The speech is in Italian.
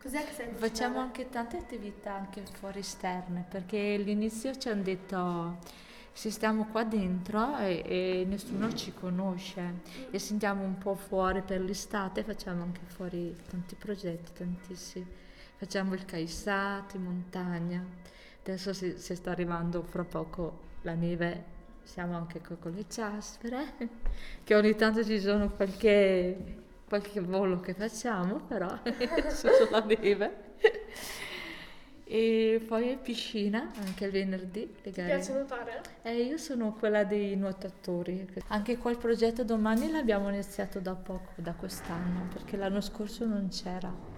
Cos'è che sai Facciamo cucinare? anche tante attività anche fuori esterne, perché all'inizio ci hanno detto se stiamo qua dentro e nessuno ci conosce e sentiamo un po' fuori per l'estate, facciamo anche fuori tanti progetti, tantissimi. Facciamo il caissate in montagna, adesso si sta arrivando fra poco la neve, siamo anche con le ciaspere, che ogni tanto ci sono qualche volo che facciamo, però sulla neve. E poi piscina anche il venerdì, le Ti piace gare. nuotare? Io sono quella dei nuotatori. Anche qua il progetto domani l'abbiamo iniziato da poco, da quest'anno, perché l'anno scorso non c'era.